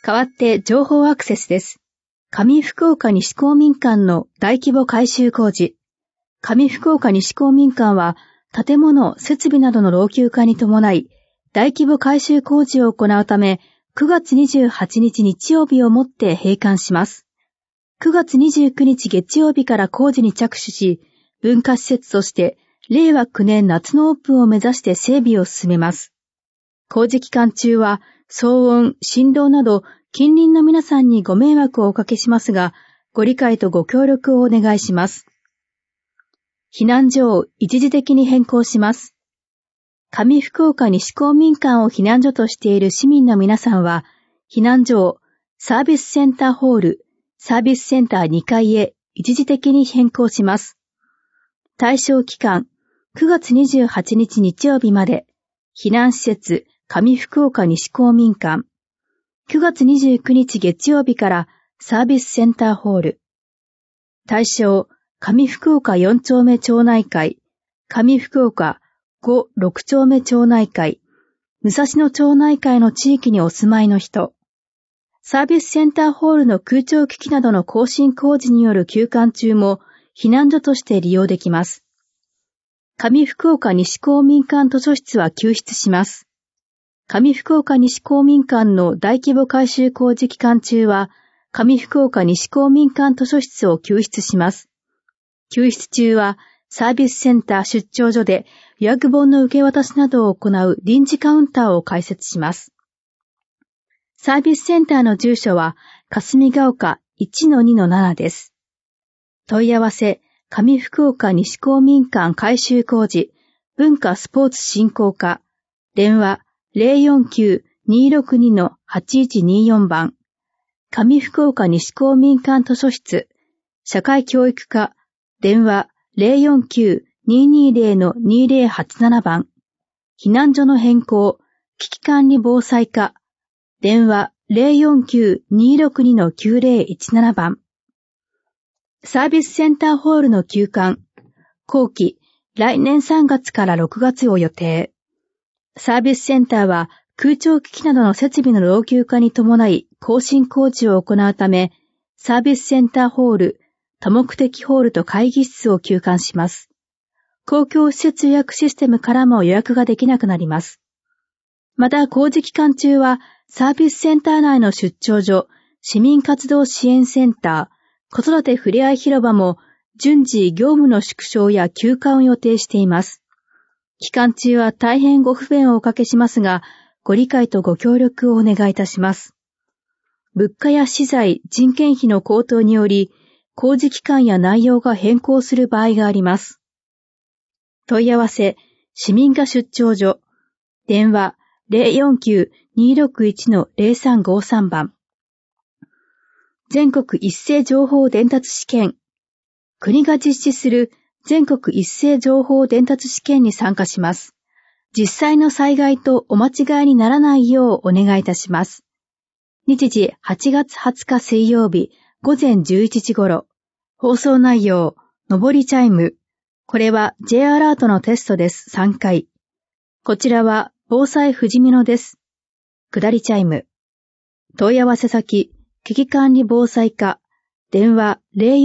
代わって情報アクセスです。上福岡西公民館の大規模改修工事。上福岡西公民館は建物、設備などの老朽化に伴い大規模改修工事を行うため9月28日日曜日をもって閉館します。9月29日月曜日から工事に着手し、文化施設として令和9年夏のオープンを目指して整備を進めます。工事期間中は騒音、振動など近隣の皆さんにご迷惑をおかけしますが、ご理解とご協力をお願いします。避難所を一時的に変更します。上福岡西公民館を避難所としている市民の皆さんは、避難所をサービスセンターホール、サービスセンター2階へ一時的に変更します。対象期間、9月28日日曜日まで、避難施設、上福岡西公民館。9月29日月曜日からサービスセンターホール。対象、上福岡4丁目町内会、上福岡5、6丁目町内会、武蔵野町内会の地域にお住まいの人。サービスセンターホールの空調機器などの更新工事による休館中も避難所として利用できます。上福岡西公民館図書室は休室します。上福岡西公民館の大規模改修工事期間中は、上福岡西公民館図書室を休室します。休室中は、サービスセンター出張所で予約本の受け渡しなどを行う臨時カウンターを開設します。サービスセンターの住所は、霞ヶ丘 1-2-7 です。問い合わせ、上福岡西公民館改修工事、文化スポーツ振興課、電話、049-262-8124 番。上福岡西公民館図書室。社会教育課。電話 049-220-2087 番。避難所の変更。危機管理防災課。電話 049-262-9017 番。サービスセンターホールの休館。後期、来年3月から6月を予定。サービスセンターは空調機器などの設備の老朽化に伴い更新工事を行うため、サービスセンターホール、多目的ホールと会議室を休館します。公共施設予約システムからも予約ができなくなります。また工事期間中はサービスセンター内の出張所、市民活動支援センター、子育てふれあい広場も順次業務の縮小や休館を予定しています。期間中は大変ご不便をおかけしますが、ご理解とご協力をお願いいたします。物価や資材、人件費の高騰により、工事期間や内容が変更する場合があります。問い合わせ、市民課出張所、電話 049-261-0353 番。全国一斉情報伝達試験、国が実施する全国一斉情報伝達試験に参加します。実際の災害とお間違いにならないようお願いいたします。日時8月20日水曜日午前11時頃。放送内容、上りチャイム。これは J アラートのテストです。3回。こちらは防災ふじみのです。下りチャイム。問い合わせ先、危機管理防災課。電話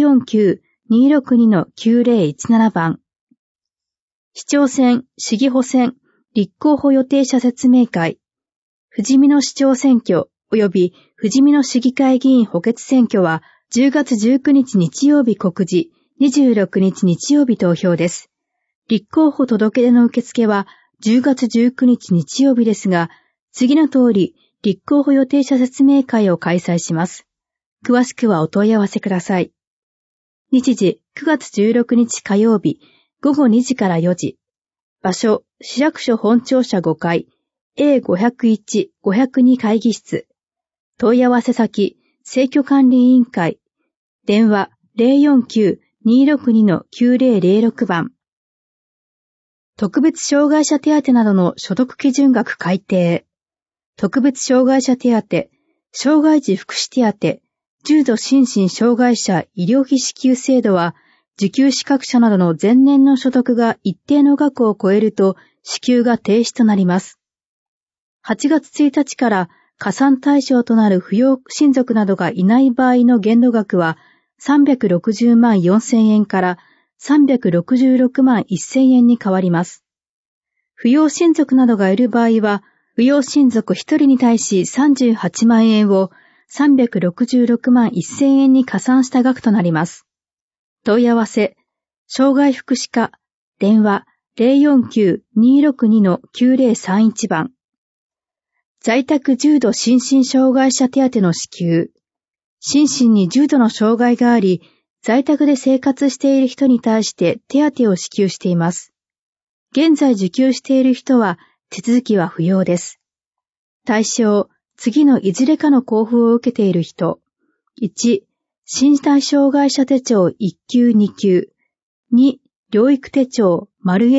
049-262-9017 番。市長選、市議補選、立候補予定者説明会。ふじみの市長選挙及びふじみの市議会議員補欠選挙は10月19日日曜日告示、26日日曜日投票です。立候補届出の受付は10月19日日曜日ですが、次の通り立候補予定者説明会を開催します。詳しくはお問い合わせください。日時9月16日火曜日午後2時から4時。場所、市役所本庁舎5階 A501-502 会議室。問い合わせ先、選挙管理委員会。電話 049-262-9006 番。特別障害者手当などの所得基準額改定。特別障害者手当、障害児福祉手当、重度心身障害者医療費支給制度は、受給資格者などの前年の所得が一定の額を超えると支給が停止となります。8月1日から加算対象となる扶養親族などがいない場合の限度額は360万4000円から366万1000円に変わります。扶養親族などがいる場合は、扶養親族1人に対し38万円を366万1000円に加算した額となります。問い合わせ、障害福祉課、電話 049-262-9031 番。在宅重度心身障害者手当の支給。心身に重度の障害があり、在宅で生活している人に対して手当を支給しています。現在受給している人は手続きは不要です。対象、次のいずれかの交付を受けている人。1、身体障害者手帳1級2級。2、療育手帳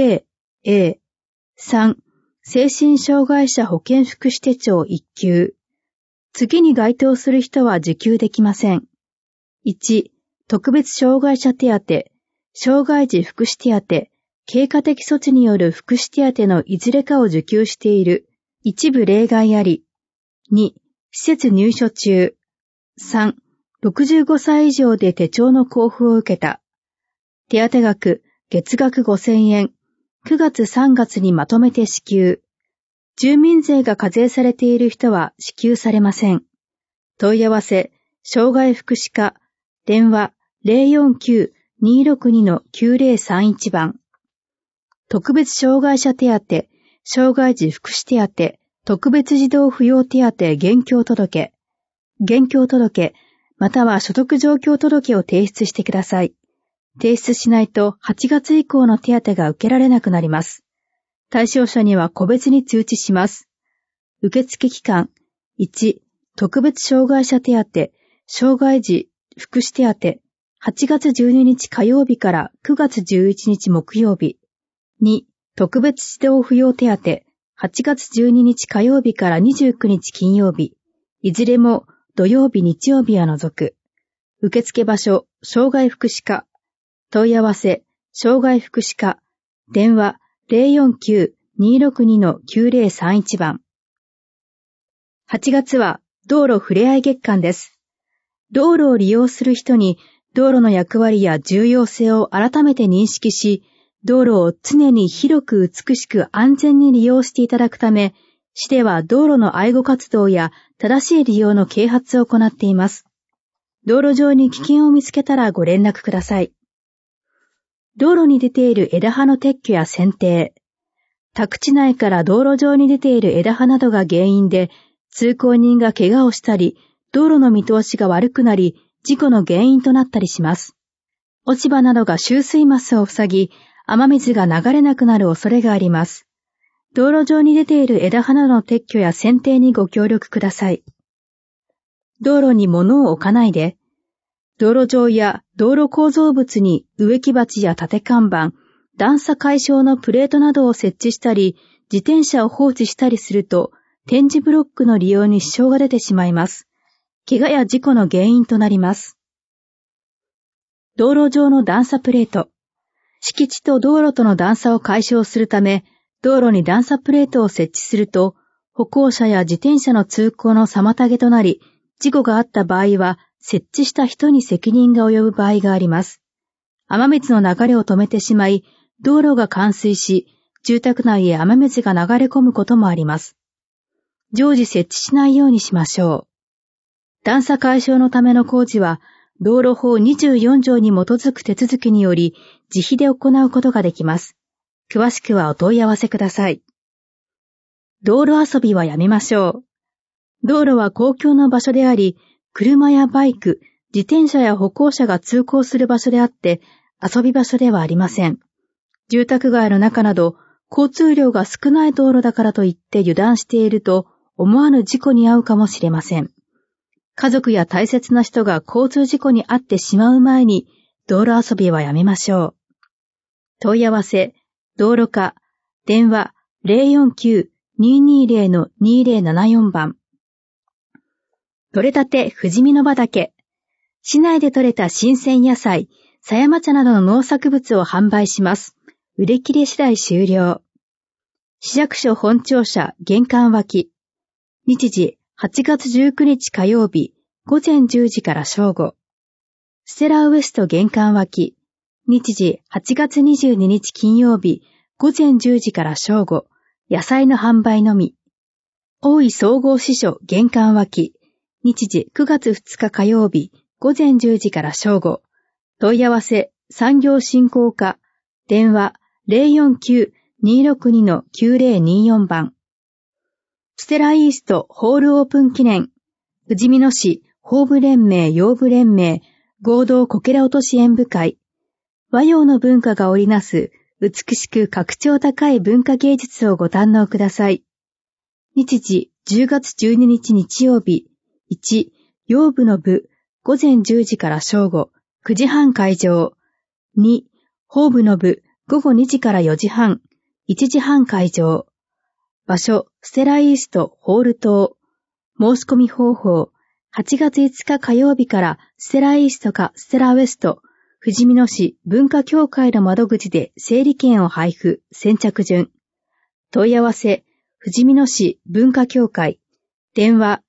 ○A、A。3、精神障害者保健福祉手帳1級。次に該当する人は受給できません。1、特別障害者手当、障害児福祉手当、経過的措置による福祉手当のいずれかを受給している。一部例外あり。2、施設入所中。3、65歳以上で手帳の交付を受けた。手当額、月額5000円。9月3月にまとめて支給。住民税が課税されている人は支給されません。問い合わせ、障害福祉課、電話 049-262-9031 番。特別障害者手当、障害児福祉手当、特別児童扶養手当現況届、または所得状況届を提出してください。提出しないと8月以降の手当が受けられなくなります。対象者には個別に通知します。受付期間、1、特別障害者手当、障害児福祉手当、8月12日火曜日から9月11日木曜日。2、特別児童扶養手当、8月12日火曜日から29日金曜日。いずれも土曜日日曜日は除く。受付場所、障害福祉課。問い合わせ、障害福祉課。電話 049-262-9031 番。8月は道路ふれあい月間です。道路を利用する人に道路の役割や重要性を改めて認識し、道路を常に広く美しく安全に利用していただくため、市では道路の愛護活動や正しい利用の啓発を行っています。道路上に危険を見つけたらご連絡ください。道路に出ている枝葉の撤去や剪定。宅地内から道路上に出ている枝葉などが原因で、通行人が怪我をしたり、道路の見通しが悪くなり、事故の原因となったりします。落ち葉などが集水マスを塞ぎ、雨水が流れなくなる恐れがあります。道路上に出ている枝葉などの撤去や剪定にご協力ください。道路に物を置かないで。道路上や道路構造物に植木鉢や立て看板、段差解消のプレートなどを設置したり、自転車を放置したりすると、点字ブロックの利用に支障が出てしまいます。怪我や事故の原因となります。道路上の段差プレート。敷地と道路との段差を解消するため、道路に段差プレートを設置すると、歩行者や自転車の通行の妨げとなり、事故があった場合は、設置した人に責任が及ぶ場合があります。雨水の流れを止めてしまい、道路が冠水し、住宅内へ雨水が流れ込むこともあります。常時設置しないようにしましょう。段差解消のための工事は、道路法24条に基づく手続きにより、自費で行うことができます。詳しくはお問い合わせください。道路遊びはやめましょう。道路は公共の場所であり、車やバイク、自転車や歩行者が通行する場所であって、遊び場所ではありません。住宅街の中など、交通量が少ない道路だからといって油断していると、思わぬ事故に遭うかもしれません。家族や大切な人が交通事故に遭ってしまう前に、道路遊びはやめましょう。問い合わせ、道路課、電話 049-220-2074 番。採れたて富士見の畑。市内で採れた新鮮野菜、狭山茶などの農作物を販売します。売れ切れ次第終了。市役所本庁舎玄関脇。日時 8月19日火曜日午前10時から正午。ステラウエスト玄関脇、日時8月22日金曜日午前10時から正午、野菜の販売のみ。大井総合支所玄関脇、日時9月2日火曜日午前10時から正午。問い合わせ産業振興課、電話 049-262-9024 番。ステライーストホールオープン記念、ふじみ野市法部連盟養部連盟合同こけら落とし演舞会。和洋の文化が織りなす美しく格調高い文化芸術をご堪能ください。日時10月12日日曜日、1、養部の部、午前10時から正午、9時半会場。2、法部の部、午後2時から4時半、1時半会場。場所、ステライーストホール棟。申し込み方法、8月5日火曜日からステライーストかステラウエスト、ふじみ野市文化協会の窓口で整理券を配布、先着順。問い合わせ、ふじみ野市文化協会。電話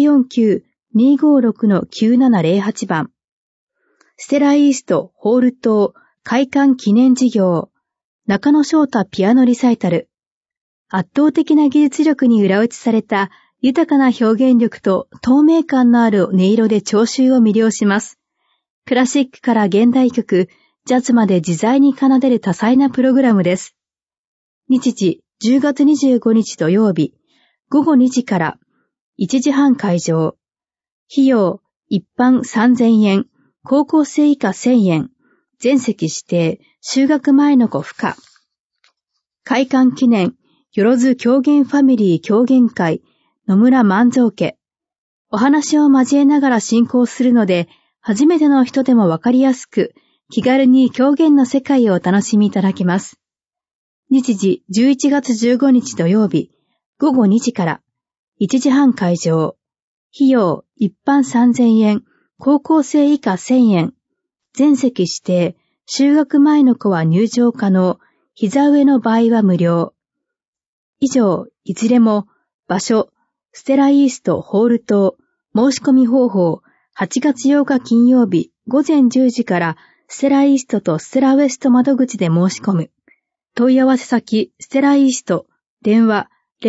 049-256-9708 番。ステライーストホール棟開館記念事業。中野翔太ピアノリサイタル。圧倒的な技術力に裏打ちされた豊かな表現力と透明感のある音色で聴衆を魅了します。クラシックから現代曲、ジャズまで自在に奏でる多彩なプログラムです。日時10月25日土曜日、午後2時から1時半会場。費用、一般3000円、高校生以下1000円、全席指定、就学前の子不可。開館記念、よろず狂言ファミリー狂言会、野村万蔵家。お話を交えながら進行するので、初めての人でもわかりやすく、気軽に狂言の世界をお楽しみいただけます。日時11月15日土曜日、午後2時から1時半会場。費用一般3000円、高校生以下1000円。全席指定、就学前の子は入場可能、膝上の場合は無料。以上、いずれも場所、ステライーストホール棟、申し込み方法、8月8日金曜日午前10時からステライーストとステラウエスト窓口で申し込む。問い合わせ先、ステライースト、電話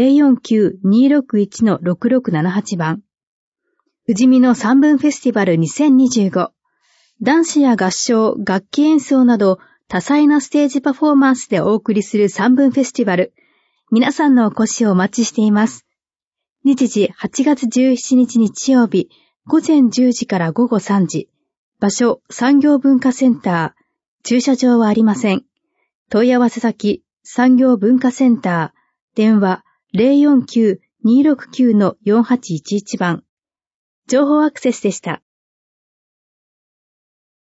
049-261-6678 番。ふじみの三分フェスティバル2025。男子や合唱、楽器演奏など多彩なステージパフォーマンスでお送りする三分フェスティバル。皆さんのお越しをお待ちしています。日時8月17日日曜日、午前10時から午後3時。場所、産業文化センター。駐車場はありません。問い合わせ先、産業文化センター。電話 049-269-4811 番。情報アクセスでした。